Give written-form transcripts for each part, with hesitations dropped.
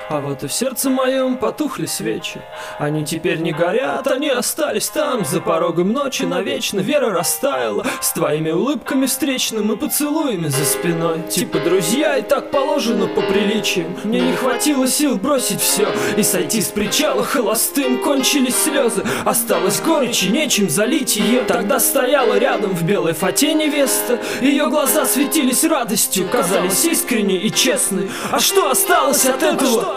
А вот и в сердце моем потухли свечи. Они теперь не горят, они остались там, за порогом ночи навечно. Вера растаяла с твоими улыбками встречным и поцелуями за спиной. Типа друзья, и так положено по приличиям. Мне не хватило сил бросить все и сойти с причала холостым. Кончились слезы, осталось горечь и нечем залить ее. Тогда стояла рядом в белой фате невеста. Ее глаза светились радостью, казались искренней и честной. А что осталось от этого?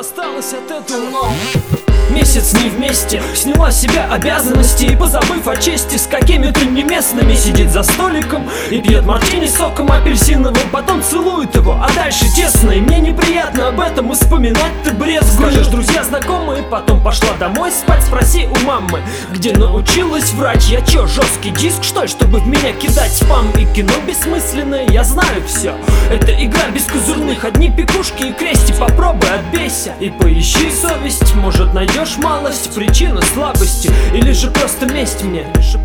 Месяц не вместе, сняла с себя обязанности и, позабыв о чести, с какими-то неместными сидит за столиком и пьет мартини соком апельсиновым, потом целует его, а дальше тесно. И мне неприятно об этом вспоминать, ты брезгуешь. Скажешь, друзья знакомые, потом пошла домой спать. Спроси у мамы, где научилась врать. Я чё, жесткий диск, что ли, чтобы в меня кидать спам? И кино бессмысленное, я знаю все. Это игра без козырных, одни пекушки и крести. Попробуй, отбейся и поищи совесть, может найдешь малость, причину слабости, или же просто месть мне.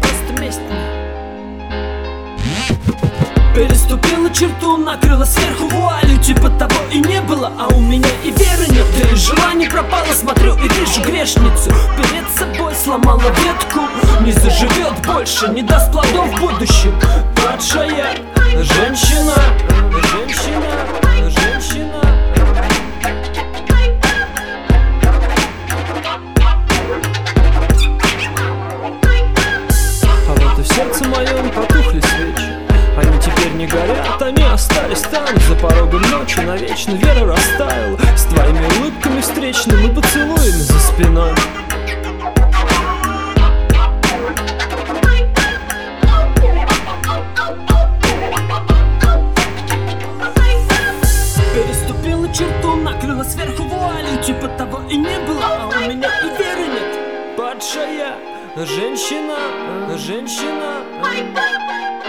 Переступила черту, накрыла сверху вуалью, типа того и не было, а у меня и веры нет, да и желание пропало. Смотрю и вижу грешницу перед собой, сломала ветку, не заживет больше, не даст плодов в будущем. Падшая женщина. В сердце моем потухли свечи. Они теперь не горят, они остались там, за порогом ночи навечно. Вера растаяла с твоими улыбками встречным и поцелуями за спиной. Переступила черту, накрыла сверху вуалью, типа того и не было, а у меня и веры нет. Падшая женщина.